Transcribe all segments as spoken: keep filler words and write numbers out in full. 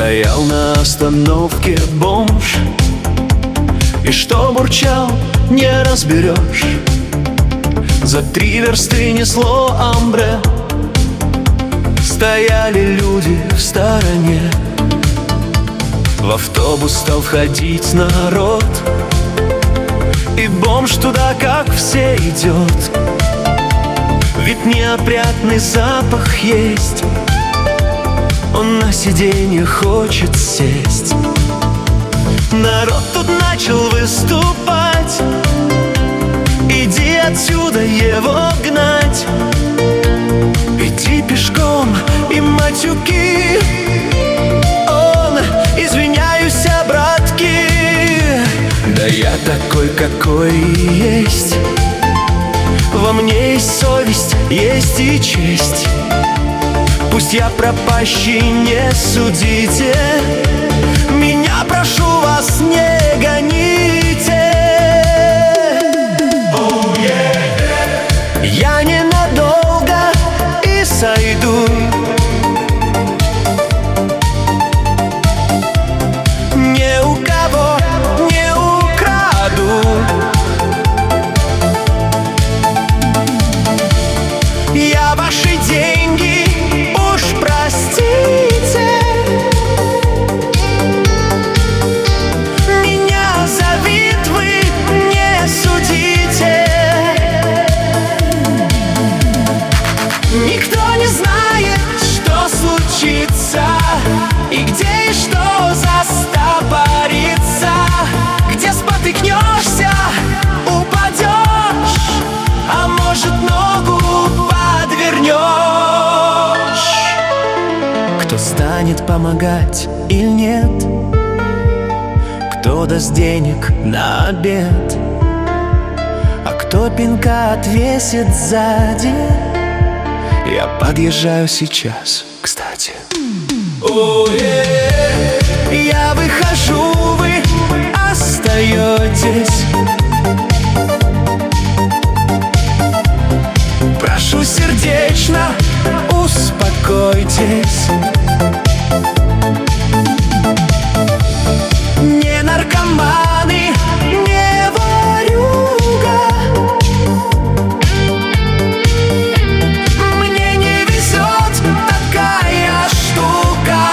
Стоял на остановке бомж, и что бурчал, не разберешь. За три версты несло амбре. Стояли люди в стороне. В автобус стал входить народ, и бомж туда, как все, идет. Ведь неопрятный запах есть, он на сиденье хочет сесть. Народ тут начал выступать: иди отсюда его гнать, иди пешком и матюки. Он, извиняюсь, братки, да я такой, какой есть. Во мне есть совесть, есть и честь. Пусть я пропащий, не судите меня, прошу вас, не гоните. Oh, yeah. Я ненадолго и сойду. Ни у кого не украду. Я ваши деньги уж простите. Меня за вид вы не судите. Никто не знает, что случится, и где и что застопорится. Где спотыкнешься, упадешь, а может, ногу подвернешь. Кто станет помогать или нет? Кто даст денег на обед? А кто пинка отвесит сзади? Я подъезжаю сейчас, кстати. Oh, yeah. Я выхожу, вы остаетесь. Прошу сердечно, успокойтесь. Не наркоманы, не ворюга. Мне не везет такая штука.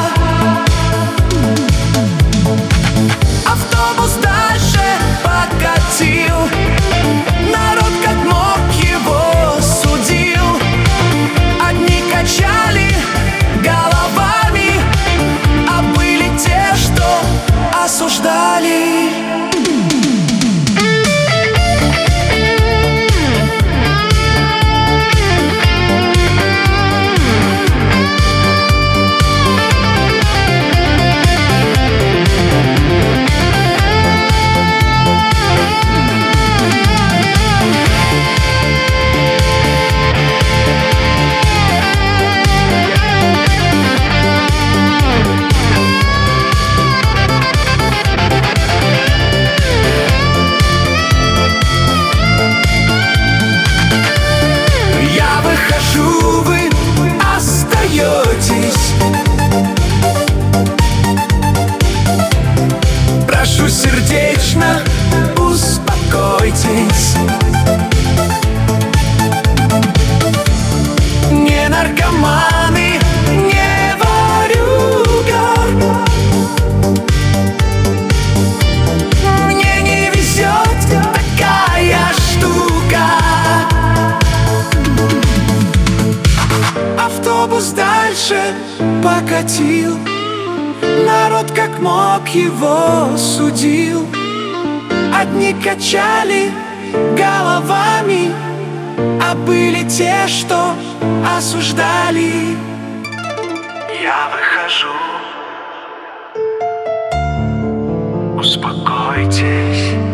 Автобус дальше покатил. Народ как мог его судил. Одни качали головами, а были те, что осуждали. Вы остаетесь. Прошу сердечно, успокойтесь. Не наркоманы, не ворюга. Мне не везет такая штука. Автобус дальше покатил. Народ как мог его судил. Одни качали головами, а были те, что осуждали. Я выхожу, успокойтесь.